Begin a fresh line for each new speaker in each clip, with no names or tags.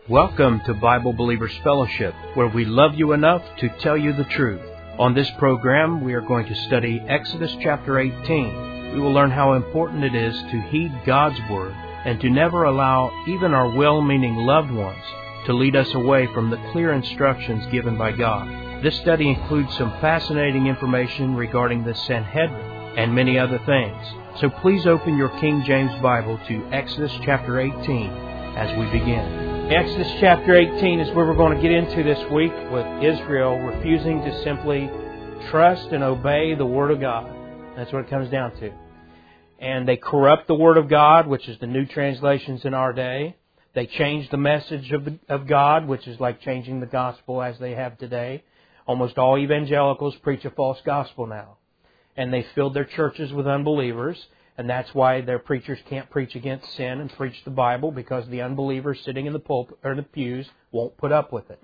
Welcome to Bible Believers Fellowship, where we love you enough to tell you the truth. On this program, we are going to study Exodus chapter 18. We will learn how important it is to heed God's Word and to never allow even our well-meaning loved ones to lead us away from the clear instructions given by God. This study includes some fascinating information regarding the Sanhedrin and many other things. So please open your King James Bible to Exodus chapter 18 as we begin. Exodus chapter 18 is where we're going to get into this week with Israel refusing to simply trust and obey the Word of God. That's what it comes down to. And they corrupt the Word of God, which is the new translations in our day. They change the message of God, which is like changing the gospel as they have today. Almost all evangelicals preach a false gospel now. And they filled their churches with unbelievers. And that's why their preachers can't preach against sin and preach the Bible, because the unbelievers sitting in the pulpit or the pews won't put up with it.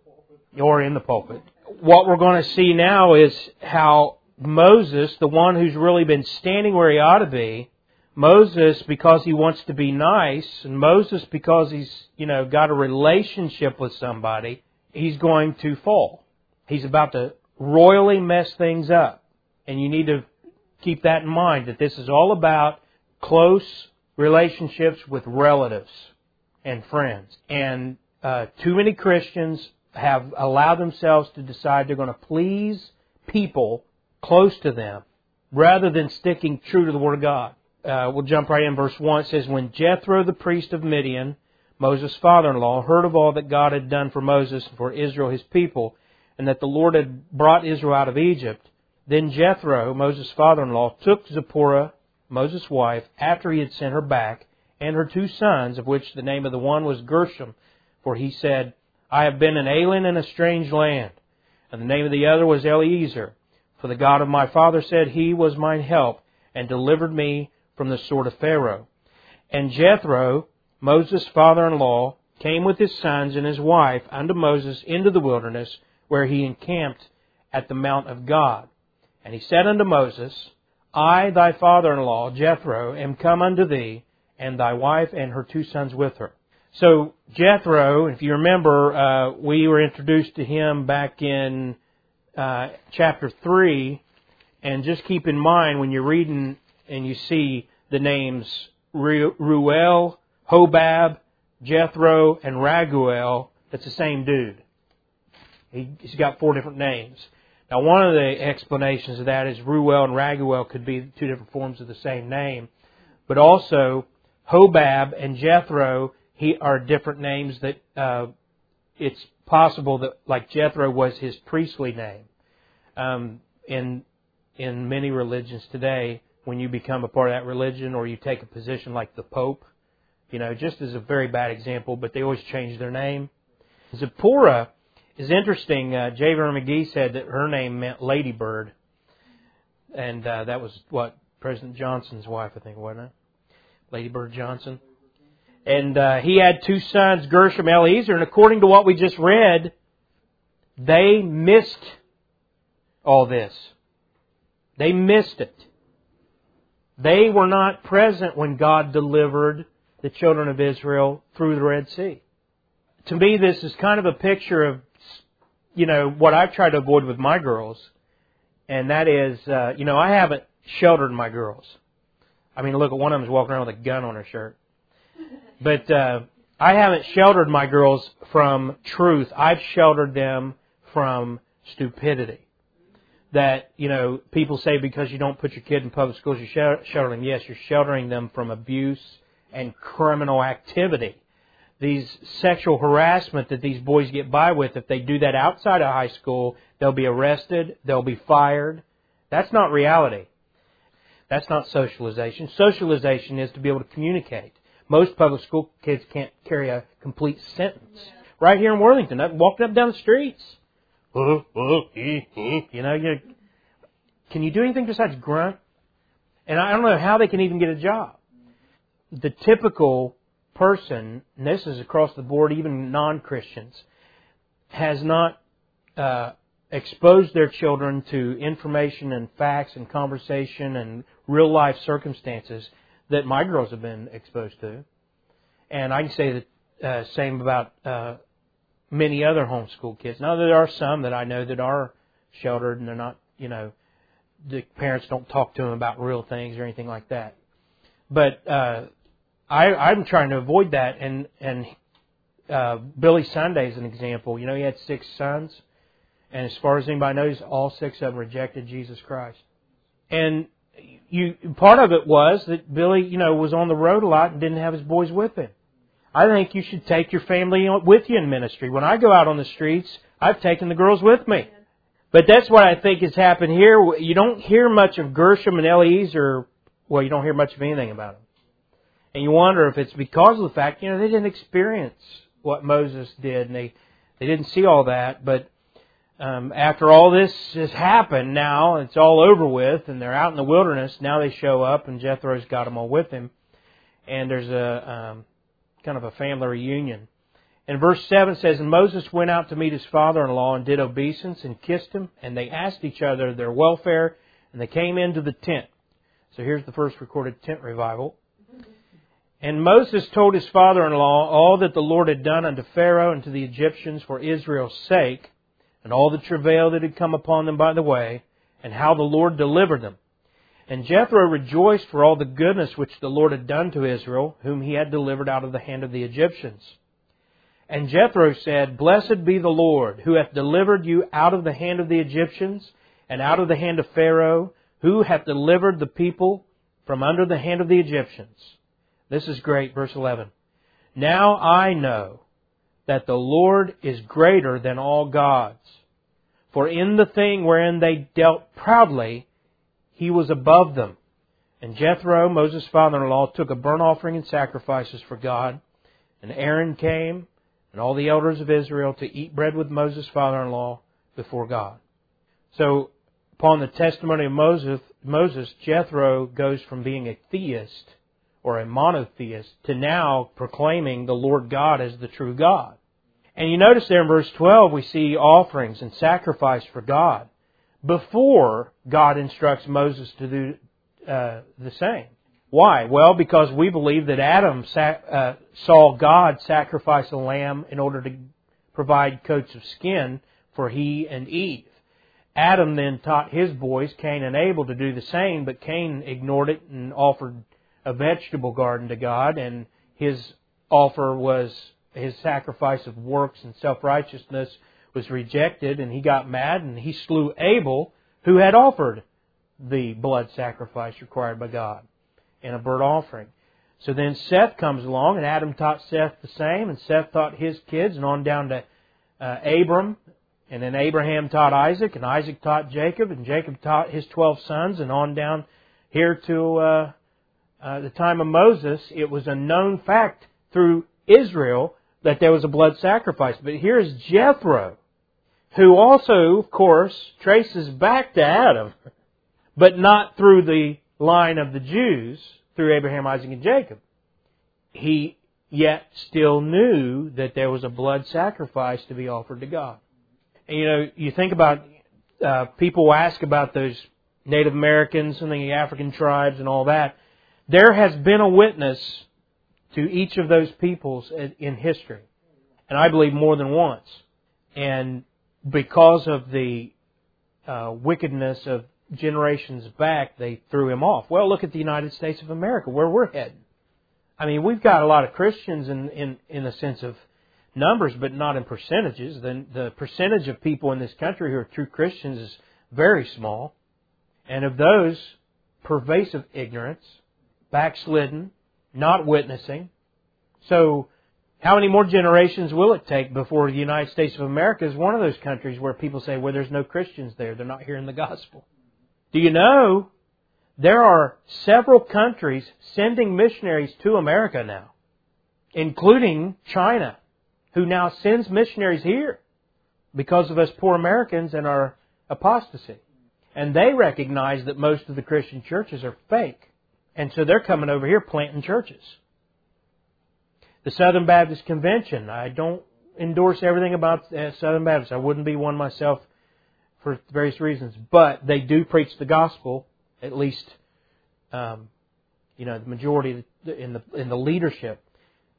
Or in the pulpit. What we're going to see now is how Moses, the one who's really been standing where he ought to be, Moses, because he wants to be nice, and Moses, because he's, got a relationship with somebody, he's going to fall. He's about to royally mess things up. And you need to keep that in mind, that this is all about close relationships with relatives and friends. And too many Christians have allowed themselves to decide they're going to please people close to them rather than sticking true to the Word of God. We'll jump right in. Verse 1. It says, When Jethro, the priest of Midian, Moses' father-in-law, heard of all that God had done for Moses and for Israel his people, and that the Lord had brought Israel out of Egypt, then Jethro, Moses' father-in-law, took Zipporah, Moses' wife, after he had sent her back, and her 2 sons, of which the name of the one was Gershom, for he said, I have been an alien in a strange land. And the name of the other was Eliezer, for the God of my father said, He was mine help, and delivered me from the sword of Pharaoh. And Jethro, Moses' father-in-law, came with his sons and his wife unto Moses into the wilderness, where he encamped at the mount of God. And he said unto Moses, I, thy father-in-law, Jethro, am come unto thee, and thy wife and her 2 sons with her. So Jethro, if you remember, we were introduced to him back in chapter 3. And just keep in mind, when you're reading and you see the names Reuel, Hobab, Jethro, and Raguel, that's the same dude. He's got 4 different names. Now, one of the explanations of that is Reuel and Raguel could be 2 different forms of the same name. But also, Hobab and Jethro are different names that it's possible that, like, Jethro was his priestly name. In many religions today, when you become a part of that religion or you take a position like the Pope, just as a very bad example, but they always change their name. Zipporah is interesting. J. Vernon McGee said that her name meant ladybird. And that was what President Johnson's wife, I think, wasn't it? Ladybird Johnson. And he had 2 sons, Gershom, Eliezer. And according to what we just read, they missed all this. They missed it. They were not present when God delivered the children of Israel through the Red Sea. To me, this is kind of a picture of what I've tried to avoid with my girls, and that is, I haven't sheltered my girls. I mean, look, one of them's walking around with a gun on her shirt. But I haven't sheltered my girls from truth. I've sheltered them from stupidity. That, people say because you don't put your kid in public schools, you're sheltering them. Yes, you're sheltering them from abuse and criminal activity. These sexual harassment that these boys get by with, if they do that outside of high school, they'll be arrested, they'll be fired. That's not reality. That's not socialization. Socialization is to be able to communicate. Most public school kids can't carry a complete sentence. Right here in Worthington, I'm walking up and down the streets. Can you do anything besides grunt? And I don't know how they can even get a job. The typical person, and this is across the board, even non-Christians, has not exposed their children to information and facts and conversation and real-life circumstances that my girls have been exposed to. And I can say that same about many other homeschool kids. Now, there are some that I know that are sheltered and they're not, the parents don't talk to them about real things or anything like that. But I'm trying to avoid that. And Billy Sunday is an example. He had 6 sons. And as far as anybody knows, all 6 of them rejected Jesus Christ. And part of it was that Billy, was on the road a lot and didn't have his boys with him. I think you should take your family with you in ministry. When I go out on the streets, I've taken the girls with me. But that's what I think has happened here. You don't hear much of Gershom and Eliezer. Well, you don't hear much of anything about them. And you wonder if it's because of the fact, they didn't experience what Moses did, and they didn't see all that. But after all this has happened now, it's all over with, and they're out in the wilderness. Now they show up, and Jethro's got them all with him. And there's a kind of a family reunion. And verse 7 says, "And Moses went out to meet his father-in-law and did obeisance and kissed him. And they asked each other their welfare, and they came into the tent." So here's the first recorded tent revival. "And Moses told his father-in-law all that the Lord had done unto Pharaoh and to the Egyptians for Israel's sake, and all the travail that had come upon them by the way, and how the Lord delivered them. And Jethro rejoiced for all the goodness which the Lord had done to Israel, whom he had delivered out of the hand of the Egyptians. And Jethro said, Blessed be the Lord, who hath delivered you out of the hand of the Egyptians, and out of the hand of Pharaoh, who hath delivered the people from under the hand of the Egyptians." This is great, verse 11. "Now I know that the Lord is greater than all gods. For in the thing wherein they dealt proudly, He was above them. And Jethro, Moses' father-in-law, took a burnt offering and sacrifices for God. And Aaron came, and all the elders of Israel, to eat bread with Moses' father-in-law before God." So, upon the testimony of Moses, Jethro goes from being a theist, or a monotheist, to now proclaiming the Lord God as the true God. And you notice there in verse 12, we see offerings and sacrifice for God before God instructs Moses to do the same. Why? Well, because we believe that Adam saw God sacrifice a lamb in order to provide coats of skin for he and Eve. Adam then taught his boys, Cain and Abel, to do the same, but Cain ignored it and offered a vegetable garden to God, and his sacrifice of works and self-righteousness was rejected, and he got mad, and he slew Abel, who had offered the blood sacrifice required by God in a burnt offering. So then Seth comes along, and Adam taught Seth the same, and Seth taught his kids, and on down to Abram, and then Abraham taught Isaac, and Isaac taught Jacob, and Jacob taught his 12 sons, and on down here to the time of Moses. It was a known fact through Israel that there was a blood sacrifice. But here's Jethro, who also, of course, traces back to Adam, but not through the line of the Jews, through Abraham, Isaac, and Jacob. He yet still knew that there was a blood sacrifice to be offered to God. And you think about, people ask about those Native Americans and the African tribes and all that. There has been a witness to each of those peoples in history. And I believe more than once. And because of the wickedness of generations back, they threw him off. Well, look at the United States of America, where we're heading. I mean, we've got a lot of Christians in the sense of numbers, but not in percentages. The percentage of people in this country who are true Christians is very small. And of those, pervasive ignorance, backslidden, not witnessing. So, how many more generations will it take before the United States of America is one of those countries where people say, well, there's no Christians there, they're not hearing the gospel? Do you know there are several countries sending missionaries to America now, including China, who now sends missionaries here because of us poor Americans and our apostasy. And they recognize that most of the Christian churches are fake. And so they're coming over here planting churches. The Southern Baptist Convention, I don't endorse everything about Southern Baptists. I wouldn't be one myself for various reasons. But they do preach the gospel, at least, the majority in the leadership.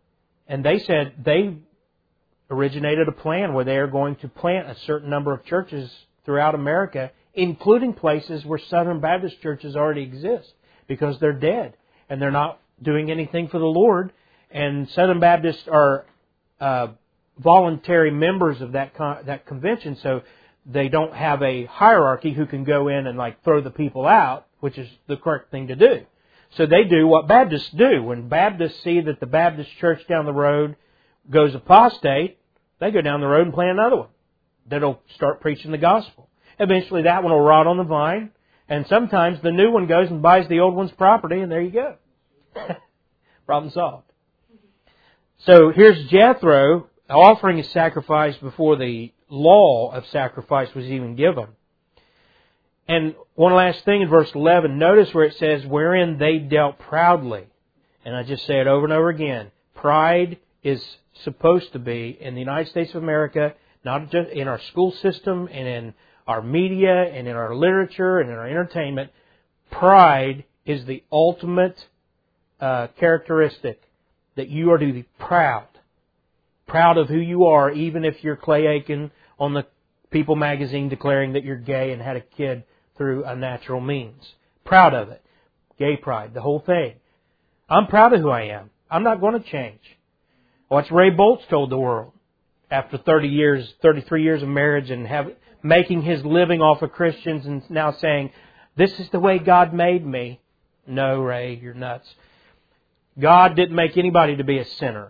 And they said they originated a plan where they are going to plant a certain number of churches throughout America, including places where Southern Baptist churches already exist, because they're dead and they're not doing anything for the Lord. And Southern Baptists are voluntary members of that convention, so they don't have a hierarchy who can go in and like throw the people out, which is the correct thing to do. So they do what Baptists do. When Baptists see that the Baptist church down the road goes apostate, they go down the road and plant another one that'll start preaching the gospel. Eventually that one will rot on the vine, and sometimes the new one goes and buys the old one's property, and there you go. Problem solved. So here's Jethro offering his sacrifice before the law of sacrifice was even given. And one last thing in verse 11, notice where it says, wherein they dealt proudly. And I just say it over and over again. Pride is supposed to be, in the United States of America, not just in our school system and in our media and in our literature and in our entertainment, pride is the ultimate characteristic, that you are to be proud. Proud of who you are, even if you're Clay Aiken on the People magazine declaring that you're gay and had a kid through unnatural means. Proud of it. Gay pride, the whole thing. I'm proud of who I am. I'm not going to change. What's Ray Boltz told the world after 33 years of marriage and making his living off of Christians, and now saying, this is the way God made me. No, Ray, you're nuts. God didn't make anybody to be a sinner.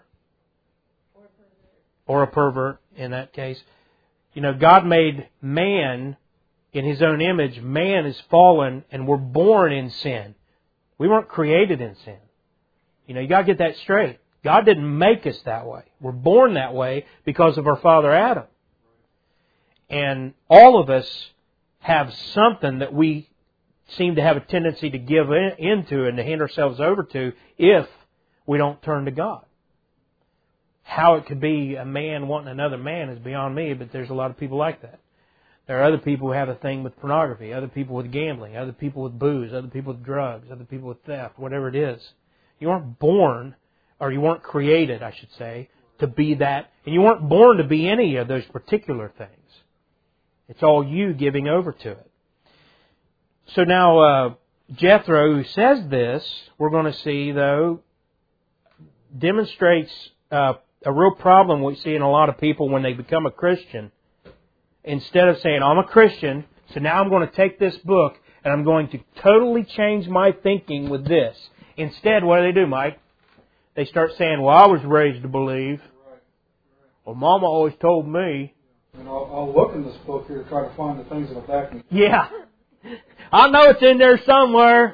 Or a pervert in that case. You know, God made man in His own image. Man is fallen and we're born in sin. We weren't created in sin. You know, you got to get that straight. God didn't make us that way. We're born that way because of our father Adam. And all of us have something that we seem to have a tendency to give into and to hand ourselves over to if we don't turn to God. How it could be a man wanting another man is beyond me, but there's a lot of people like that. There are other people who have a thing with pornography, other people with gambling, other people with booze, other people with drugs, other people with theft, whatever it is. You weren't born, or you weren't created, I should say, to be that. And you weren't born to be any of those particular things. It's all you giving over to it. So now, Jethro, who says this, we're going to see, though, demonstrates a real problem we see in a lot of people when they become a Christian. Instead of saying, I'm a Christian, so now I'm going to take this book and I'm going to totally change my thinking with this. Instead, what do, Mike? They start saying, well, I was raised to believe. Well, Mama always told me.
And I'll look in this book here to try to find the things that'll back me.
Yeah. I know it's in there somewhere.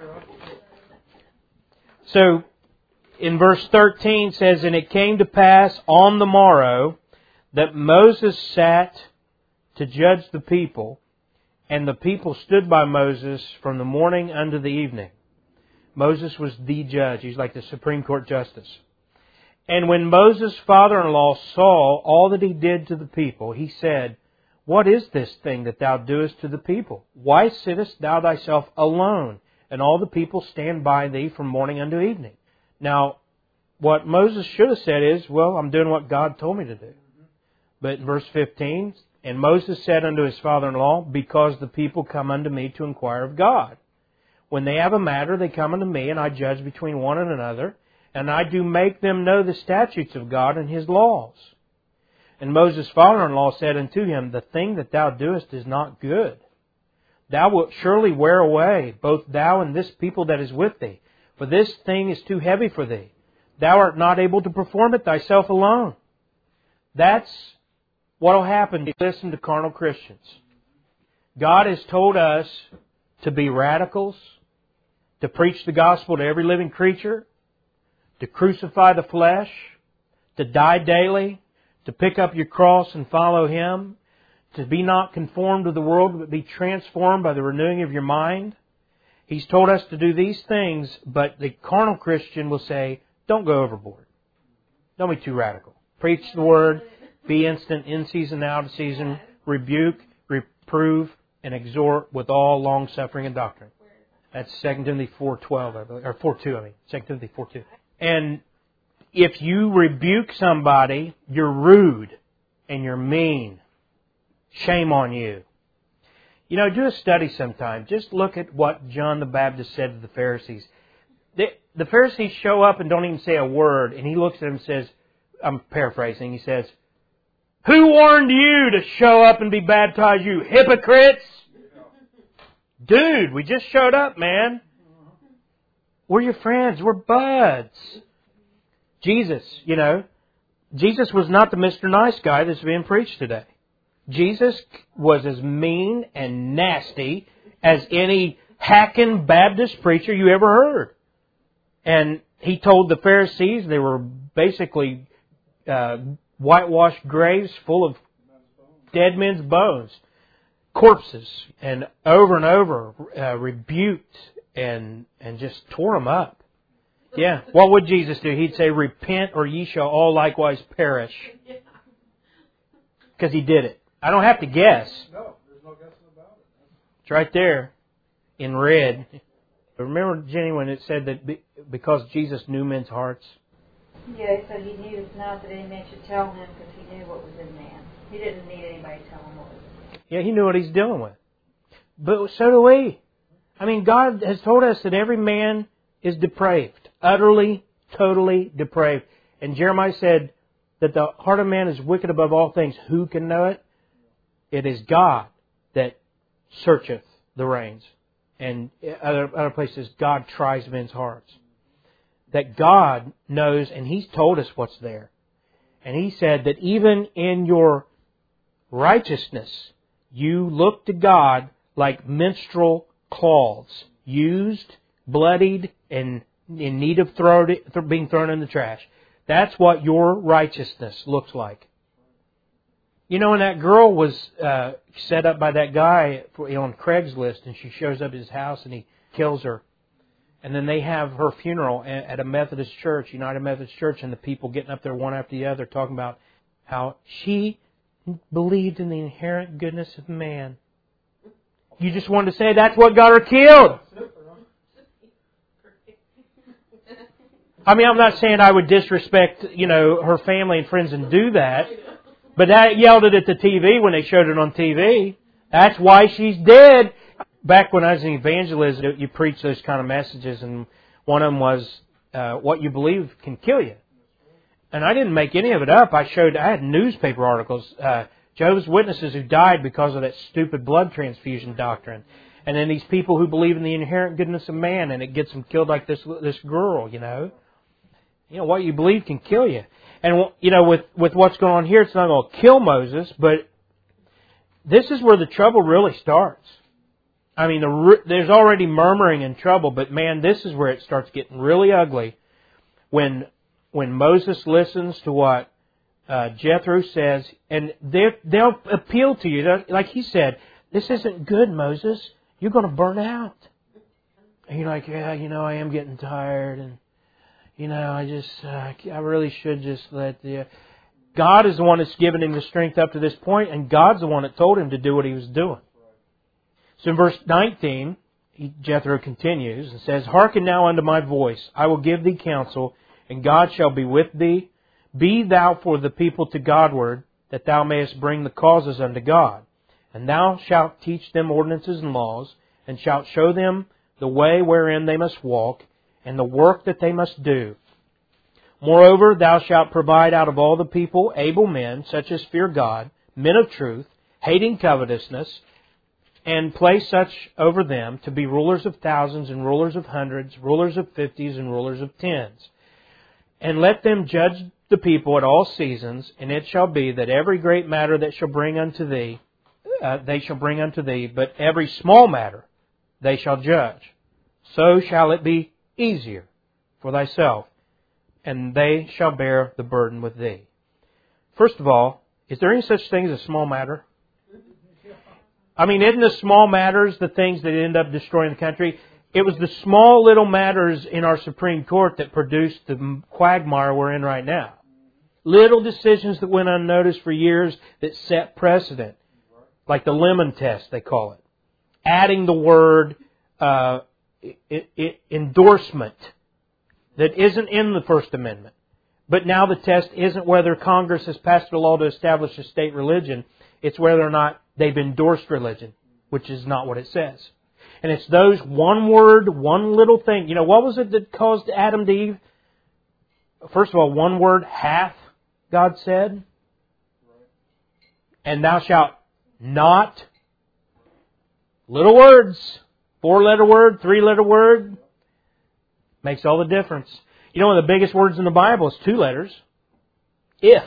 So, in verse 13 says, and it came to pass on the morrow that Moses sat to judge the people, and the people stood by Moses from the morning unto the evening. Moses was the judge. He's like the Supreme Court justice. And when Moses' father-in-law saw all that he did to the people, he said, what is this thing that thou doest to the people? Why sittest thou thyself alone, and all the people stand by thee from morning unto evening? Now, what Moses should have said is, well, I'm doing what God told me to do. But in verse 15, and Moses said unto his father-in-law, because the people come unto me to inquire of God. When they have a matter, they come unto me, and I judge between one and another, and I do make them know the statutes of God and His laws. And Moses' father-in-law said unto him, the thing that thou doest is not good. Thou wilt surely wear away, both thou and this people that is with thee. For this thing is too heavy for thee. Thou art not able to perform it thyself alone. That's what will happen if you listen to carnal Christians. God has told us to be radicals, to preach the gospel to every living creature, to crucify the flesh, to die daily, to pick up your cross and follow Him, to be not conformed to the world, but be transformed by the renewing of your mind. He's told us to do these things, but the carnal Christian will say, don't go overboard. Don't be too radical. Preach the Word, be instant, in season, out of season, rebuke, reprove, and exhort with all long-suffering and doctrine. That's 2 Timothy 4:12, I believe, or 4:2, 2 Timothy 4:2. And if you rebuke somebody, you're rude and you're mean. Shame on you. You know, do a study sometime. Just look at what John the Baptist said to the Pharisees. The Pharisees show up and don't even say a word, and he looks at them and says, I'm paraphrasing, he says, "Who warned you to show up and be baptized, you hypocrites?" Dude, we just showed up, man. We're your friends. We're buds. Jesus, you know, Jesus was not the Mr. Nice Guy that's being preached today. Jesus was as mean and nasty as any hacking Baptist preacher you ever heard. And he told the Pharisees they were basically whitewashed graves full of dead men's bones, corpses, and over rebuked and just tore them up. Yeah. What would Jesus do? He'd say, "Repent or ye shall all likewise perish." Because he did it. I don't have to guess.
No, there's no guessing about it.
It's right there in red. Remember, Jenny, when it said that because Jesus knew men's hearts?
Yeah, he said he needed not that any man should tell him because he knew what was in man. He didn't need anybody to tell him what was.
Yeah, he knew what he's dealing with. But so do we. I mean, God has told us that every man is depraved. Utterly, totally depraved. And Jeremiah said that the heart of man is wicked above all things. Who can know it? It is God that searcheth the reins. And other places, God tries men's hearts. That God knows, and He's told us what's there. And He said that even in your righteousness, you look to God like menstrual cloths, used, bloodied, and in need of being thrown in the trash. That's what your righteousness looks like. You know, when that girl was set up by that guy on Craigslist, and she shows up at his house and he kills her, and then they have her funeral at a Methodist church, United Methodist Church, and the people getting up there one after the other talking about how she believed in the inherent goodness of man. You just wanted to say that's what got her killed. I mean, I'm not saying I would disrespect, you know, her family and friends and do that. But that yelled it at the TV when they showed it on TV. That's why she's dead. Back when I was in evangelism, you preach those kind of messages, and one of them was, what you believe can kill you. And I didn't make any of it up. I had newspaper articles, Jehovah's Witnesses who died because of that stupid blood transfusion doctrine. And then these people who believe in the inherent goodness of man, and it gets them killed like this girl, you know. You know, what you believe can kill you. And, you know, with what's going on here, it's not going to kill Moses, but this is where the trouble really starts. I mean, there's already murmuring and trouble, but man, this is where it starts getting really ugly. When Moses listens to what Jethro says, and they'll appeal to you. Like he said, "This isn't good, Moses. You're going to burn out." And you're like, "Yeah, you know, I am getting tired, and you know, I really should just let the..." God is the one that's given him the strength up to this point, and God's the one that told him to do what he was doing. So in verse 19, Jethro continues and says, "Hearken now unto my voice. I will give thee counsel, and God shall be with thee. Be thou for the people to Godward, that thou mayest bring the causes unto God. And thou shalt teach them ordinances and laws, and shalt show them the way wherein they must walk, and the work that they must do. Moreover, thou shalt provide out of all the people able men, such as fear God, men of truth, hating covetousness, and place such over them to be rulers of thousands and rulers of hundreds, rulers of fifties and rulers of tens. And let them judge the people at all seasons, and it shall be that every great matter that shall bring unto thee, they shall bring unto thee, but every small matter they shall judge. So shall it be easier for thyself, and they shall bear the burden with thee." First of all, is there any such thing as a small matter? I mean, isn't the small matters the things that end up destroying the country? It was the small little matters in our Supreme Court that produced the quagmire we're in right now. Little decisions that went unnoticed for years that set precedent. Like the Lemon Test, they call it. Adding the word endorsement that isn't in the First Amendment. But now the test isn't whether Congress has passed a law to establish a state religion. It's whether or not they've endorsed religion, which is not what it says. And it's those one word, one little thing. You know, what was it that caused Adam to Eve? First of all, one word, hath, God said. And thou shalt not. Little words. 4-letter word, 3-letter word. Makes all the difference. You know, one of the biggest words in the Bible is 2 letters. If.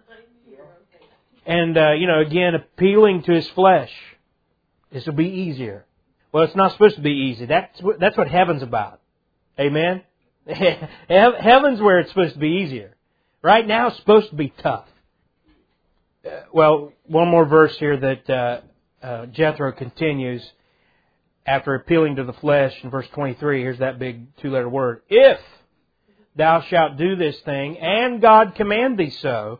And, again, appealing to his flesh. This will be easier. Well, it's not supposed to be easy. That's what heaven's about. Amen? Heaven's where it's supposed to be easier. Right now, it's supposed to be tough. Well, one more verse here that Jethro continues after appealing to the flesh in verse 23. Here's that big 2-letter word. If thou shalt do this thing, and God command thee so,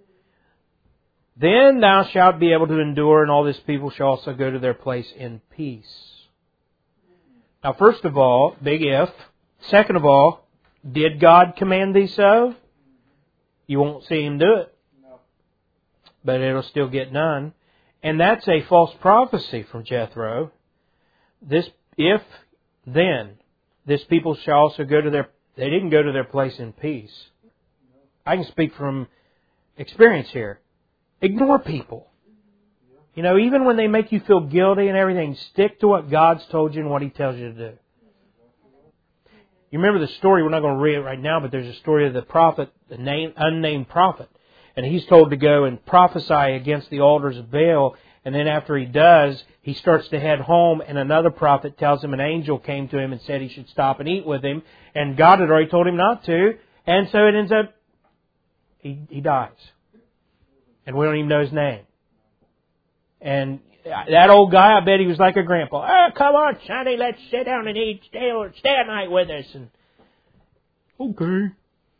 then thou shalt be able to endure, and all this people shall also go to their place in peace. Now, first of all, big if. Second of all, did God command thee so? You won't see Him do it. No. But it'll still get done. And that's a false prophecy from Jethro. This, if, then, this people shall also go to their... They didn't go to their place in peace. I can speak from experience here. Ignore people. You know, even when they make you feel guilty and everything, stick to what God's told you and what He tells you to do. You remember the story, we're not going to read it right now, but there's a story of the prophet, the unnamed prophet. And he's told to go and prophesy against the altars of Baal. And then after he does, he starts to head home, and another prophet tells him an angel came to him and said he should stop and eat with him. And God had already told him not to. And so it ends up, he dies. And we don't even know his name. And that old guy, I bet he was like a grandpa. Oh, come on, Sonny, let's sit down and eat. Stay a night with us. And okay.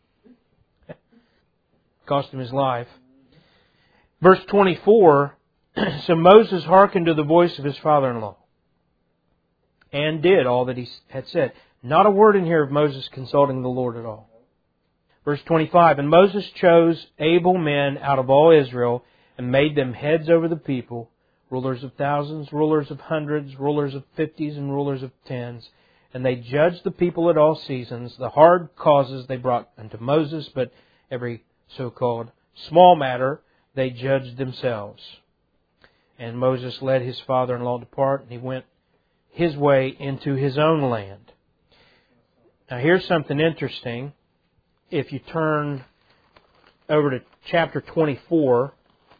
Cost him his life. Verse 24, so Moses hearkened to the voice of his father-in-law and did all that he had said. Not a word in here of Moses consulting the Lord at all. Verse 25, and Moses chose able men out of all Israel and made them heads over the people, rulers of thousands, rulers of hundreds, rulers of 50s, and rulers of 10s. And they judged the people at all seasons. The hard causes they brought unto Moses, but every so-called small matter they judged themselves. And Moses led his father-in-law depart, and he went his way into his own land. Now here's something interesting. If you turn over to chapter 24,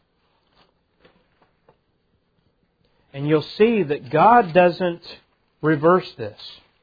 and you'll see that God doesn't reverse this.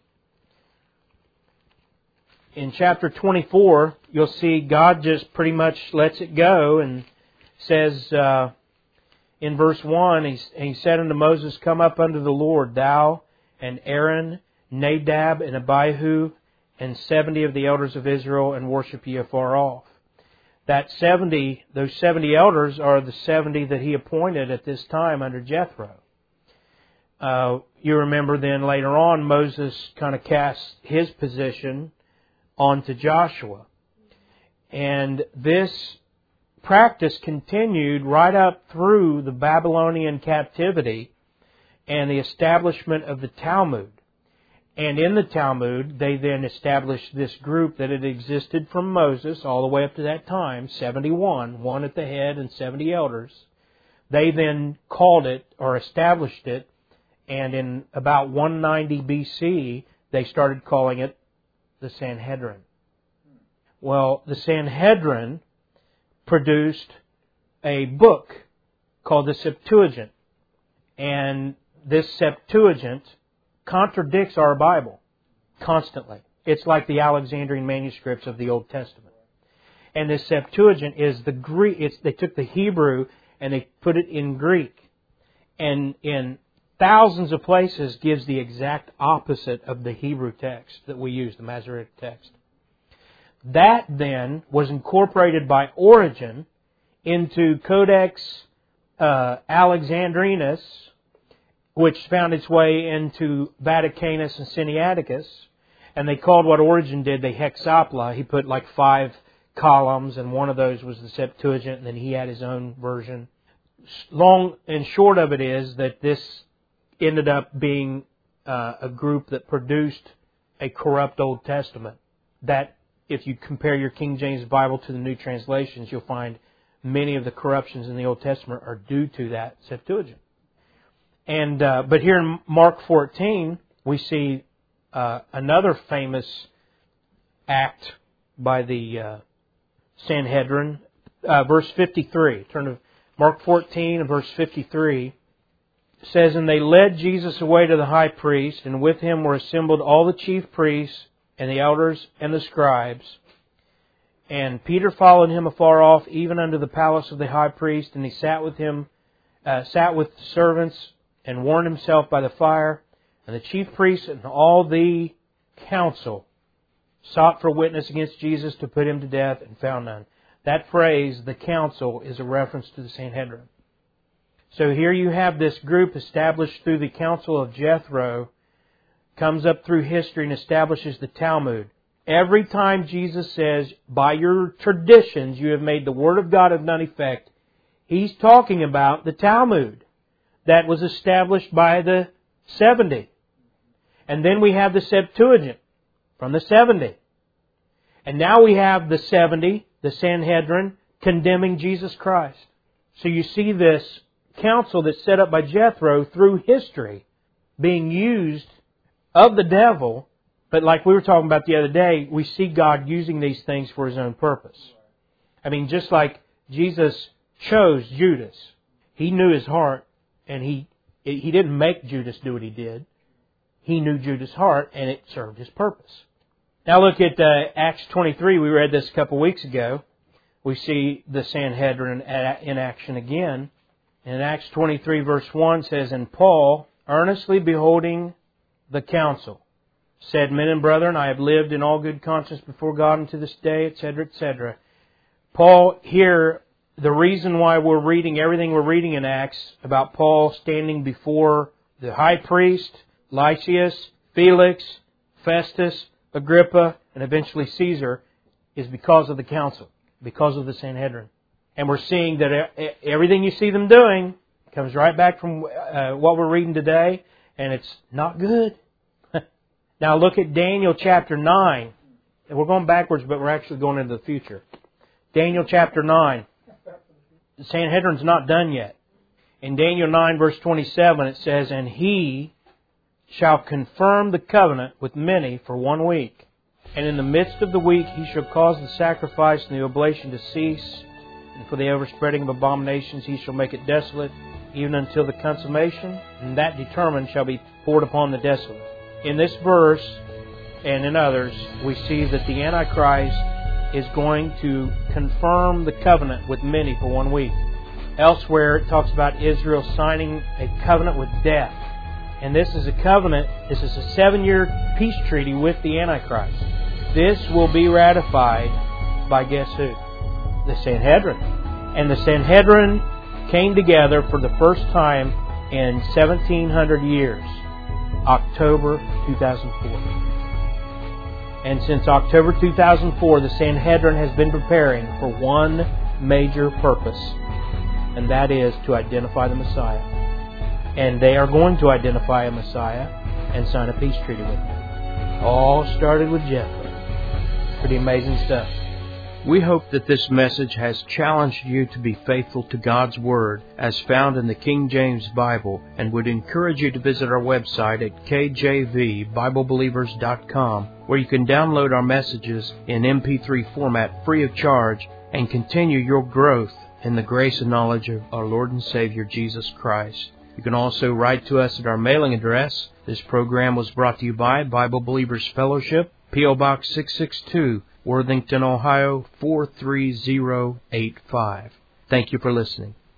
In chapter 24, you'll see God just pretty much lets it go and says in verse 1, He said unto Moses, come up unto the Lord, thou and Aaron, Nadab and Abihu, and 70 of the elders of Israel, and worship ye afar off. Those 70 elders are the 70 that he appointed at this time under Jethro. You remember then later on, Moses kind of cast his position onto Joshua. And this practice continued right up through the Babylonian captivity and the establishment of the Talmud. And in the Talmud, they then established this group that had existed from Moses all the way up to that time, 71, one at the head and 70 elders. They then called it or established it, and in about 190 BC, they started calling it the Sanhedrin. Well, the Sanhedrin produced a book called the Septuagint. And this Septuagint contradicts our Bible constantly. It's like the Alexandrian manuscripts of the Old Testament. And this Septuagint is the Greek. They took the Hebrew and they put it in Greek. And in thousands of places gives the exact opposite of the Hebrew text that we use, the Masoretic text. That then was incorporated by Origen into Codex Alexandrinus, which found its way into Vaticanus and Sinaiticus. And they called what Origen did the Hexapla. He put like 5 columns, and one of those was the Septuagint, and then he had his own version. Long and short of it is that this ended up being a group that produced a corrupt Old Testament. That, if you compare your King James Bible to the New Translations, you'll find many of the corruptions in the Old Testament are due to that Septuagint. And but here in Mark 14, we see another famous act by the Sanhedrin. Verse 53. Turn to Mark 14 and verse 53. It says, "And they led Jesus away to the high priest, and with him were assembled all the chief priests and the elders and the scribes. And Peter followed him afar off, even unto the palace of the high priest, and he sat with the servants, and warmed himself by the fire. And the chief priests and all the council sought for witness against Jesus to put him to death, and found none." That phrase, the council, is a reference to the Sanhedrin. So here you have this group established through the Council of Jethro, comes up through history and establishes the Talmud. Every time Jesus says, by your traditions you have made the Word of God of none effect, He's talking about the Talmud that was established by the 70. And then we have the Septuagint from the 70. And now we have the 70, the Sanhedrin, condemning Jesus Christ. So you see this council that's set up by Jethro through history being used of the devil, but like we were talking about the other day, we see God using these things for His own purpose. I mean, just like Jesus chose Judas, He knew his heart, and He didn't make Judas do what he did. He knew Judas' heart, and it served His purpose. Now look at Acts 23. We read this a couple weeks ago. We see the Sanhedrin in action again. In Acts 23 verse 1 says, "And Paul, earnestly beholding the council, said, Men and brethren, I have lived in all good conscience before God unto this day," etc., etc. Paul here, the reason why we're reading everything we're reading in Acts about Paul standing before the high priest, Lysias, Felix, Festus, Agrippa, and eventually Caesar, is because of the council, because of the Sanhedrin. And we're seeing that everything you see them doing comes right back from what we're reading today, and it's not good. Now look at Daniel chapter 9. And we're going backwards, but we're actually going into the future. Daniel chapter 9. The Sanhedrin's not done yet. In Daniel 9 verse 27 it says, "And he shall confirm the covenant with many for 1 week. And in the midst of the week he shall cause the sacrifice and the oblation to cease. And for the overspreading of abominations he shall make it desolate, even until the consummation, and that determined shall be poured upon the desolate." In this verse, and in others, we see that the Antichrist is going to confirm the covenant with many for 1 week. Elsewhere it talks about Israel signing a covenant with death. And this is a covenant, this is a 7-year peace treaty with the Antichrist. This will be ratified by guess who? The Sanhedrin. And the Sanhedrin came together for the first time in 1700 years, October 2004. And since October 2004, the Sanhedrin has been preparing for one major purpose, and that is to identify the Messiah. And they are going to identify a Messiah and sign a peace treaty with him. All started with Jethro. Pretty amazing stuff.
We hope that this message has challenged you to be faithful to God's Word as found in the King James Bible, and would encourage you to visit our website at kjvbiblebelievers.com, where you can download our messages in MP3 format free of charge and continue your growth in the grace and knowledge of our Lord and Savior Jesus Christ. You can also write to us at our mailing address. This program was brought to you by Bible Believers Fellowship, P.O. Box 662, Worthington, Ohio 43085. Thank you for listening.